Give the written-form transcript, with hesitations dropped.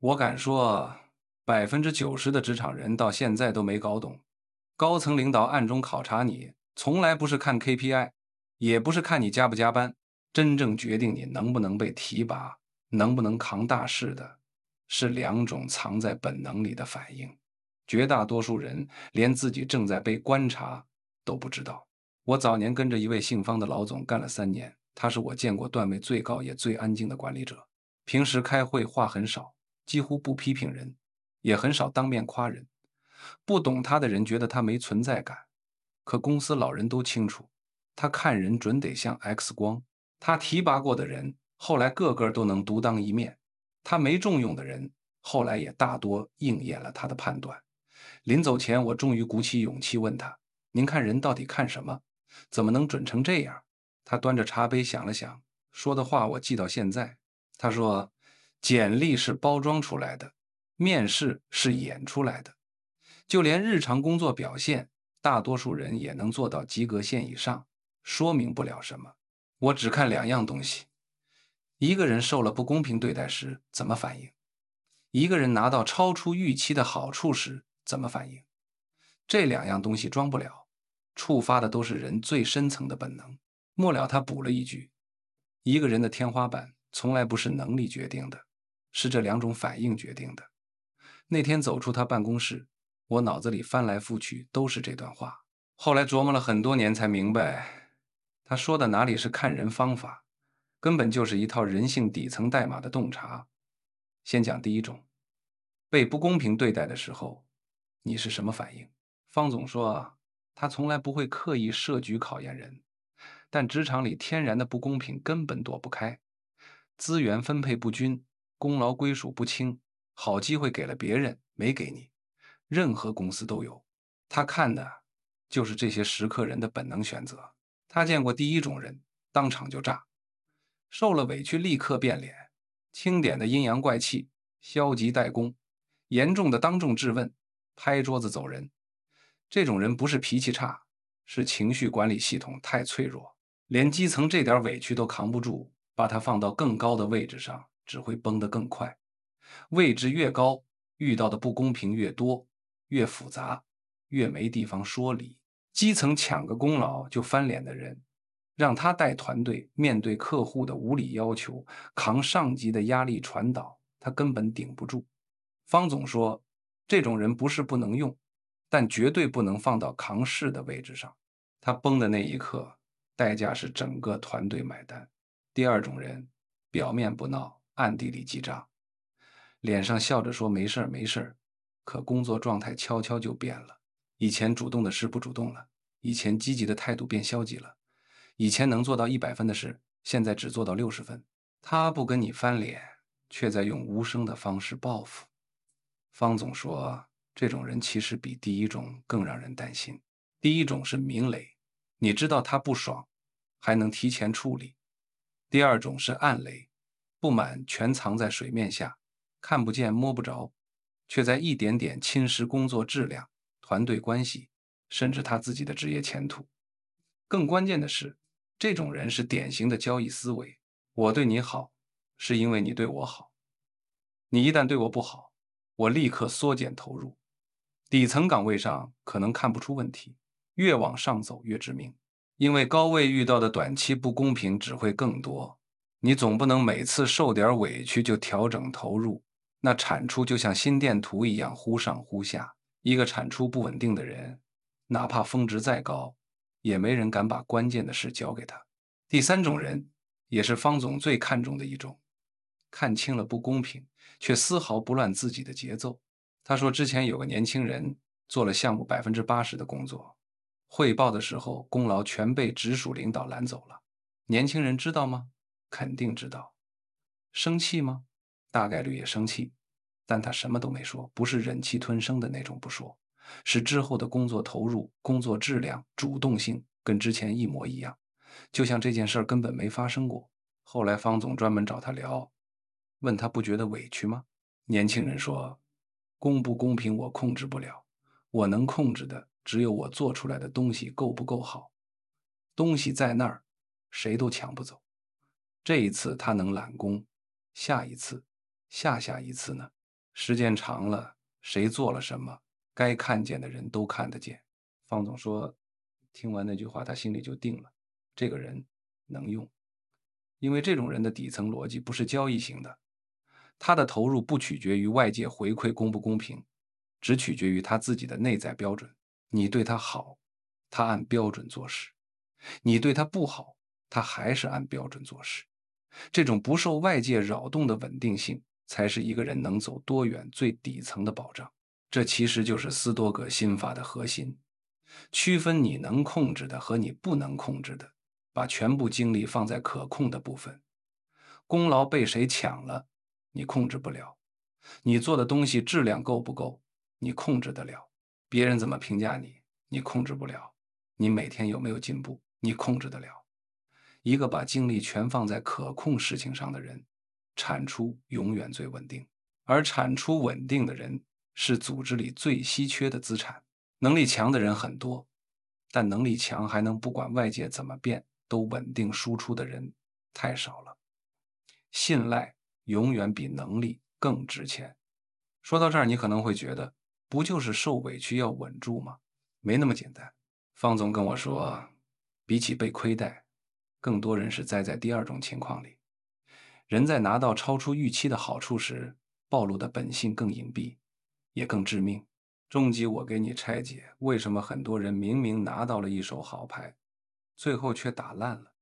我敢说，90%的职场人到现在都没搞懂，高层领导暗中考察你，从来不是看 KPI，也不是看你加不加班，真正决定你能不能被提拔，能不能扛大事的，是两种藏在本能里的反应。绝大多数人连自己正在被观察都不知道。我早年跟着一位姓方的老总干了3年，他是我见过段位最高也最安静的管理者，平时开会话很少。几乎不批评人，也很少当面夸人。不懂他的人觉得他没存在感，可公司老人都清楚，他看人准得像 X 光。他提拔过的人，后来个个都能独当一面；他没重用的人，后来也大多应验了他的判断。临走前，我终于鼓起勇气问他：“您看人到底看什么？怎么能准成这样？”他端着茶杯想了想，说的话我记到现在。他说：“简历是包装出来的，面试是演出来的，就连日常工作表现，大多数人也能做到及格线以上，说明不了什么。我只看2样东西：一个人受了不公平对待时怎么反应，一个人拿到超出预期的好处时怎么反应。这2样东西装不了，触发的都是人最深层的本能。”末了，他补了一句：“一个人的天花板从来不是能力决定的，是这2种反应决定的。”那天走出他办公室，我脑子里翻来覆去都是这段话。后来琢磨了很多年才明白，他说的哪里是看人方法，根本就是一套人性底层代码的洞察。先讲第一种，被不公平对待的时候，你是什么反应？方总说，他从来不会刻意设局考验人，但职场里天然的不公平根本躲不开，资源分配不均，功劳归属不清，好机会给了别人，没给你，任何公司都有。他看的就是这些时刻人的本能选择。他见过第一种人，当场就炸，受了委屈立刻变脸，轻点的阴阳怪气，消极怠工，严重的当众质问，拍桌子走人。这种人不是脾气差，是情绪管理系统太脆弱，连基层这点委屈都扛不住，把他放到更高的位置上，只会崩得更快。位置越高，遇到的不公平越多，越复杂，越没地方说理。基层抢个功劳就翻脸的人，让他带团队面对客户的无理要求，扛上级的压力传导，他根本顶不住。方总说，这种人不是不能用，但绝对不能放到扛事的位置上。他崩的那一刻，代价是整个团队买单。第二种人，表面不闹，暗地里记账，脸上笑着说没事儿没事儿，可工作状态悄悄就变了。以前主动的事不主动了，以前积极的态度变消极了，以前能做到100分的事，现在只做到60分。他不跟你翻脸，却在用无声的方式报复。方总说，这种人其实比第一种更让人担心。第一种是明雷，你知道他不爽，还能提前处理；第二种是暗雷，不满全藏在水面下，看不见摸不着，却在一点点侵蚀工作质量、团队关系，甚至他自己的职业前途。更关键的是，这种人是典型的交易思维。我对你好，是因为你对我好。你一旦对我不好，我立刻缩减投入。底层岗位上可能看不出问题，越往上走越致命，因为高位遇到的短期不公平只会更多。你总不能每次受点委屈就调整投入，那产出就像心电图一样忽上忽下。一个产出不稳定的人，哪怕峰值再高，也没人敢把关键的事交给他。第三种人，也是方总最看重的一种，看清了不公平，却丝毫不乱自己的节奏。他说之前有个年轻人做了项目80%的工作，汇报的时候功劳全被直属领导揽走了。年轻人知道吗？肯定知道。生气吗？大概率也生气，但他什么都没说，不是忍气吞声的那种不说，是之后的工作投入、工作质量、主动性跟之前一模一样，就像这件事根本没发生过。后来方总专门找他聊，问他不觉得委屈吗？年轻人说，公不公平我控制不了，我能控制的只有我做出来的东西够不够好，东西在那儿，谁都抢不走。这一次他能揽功，下一次、下下一次呢？ 时间长了，谁做了什么，该看见的人都看得见。方总说，听完那句话，他心里就定了，这个人能用，因为这种人的底层逻辑不是交易型的，他的投入不取决于外界回馈公不公平，只取决于他自己的内在标准。你对他好，他按标准做事；你对他不好，他还是按标准做事。这种不受外界扰动的稳定性，才是一个人能走多远最底层的保障。这其实就是斯多葛心法的核心，区分你能控制的和你不能控制的，把全部精力放在可控的部分。功劳被谁抢了，你控制不了；你做的东西质量够不够，你控制得了；别人怎么评价你，你控制不了；你每天有没有进步，你控制得了。一个把精力全放在可控事情上的人，产出永远最稳定。而产出稳定的人是组织里最稀缺的资产。能力强的人很多，但能力强还能不管外界怎么变都稳定输出的人太少了。信赖永远比能力更值钱。说到这儿，你可能会觉得，不就是受委屈要稳住吗？没那么简单。方总跟我说，比起被亏待，更多人是栽在第二种情况里。人在拿到超出预期的好处时，暴露的本性更隐蔽，也更致命。终极我给你拆解，为什么很多人明明拿到了一手好牌，最后却打烂了。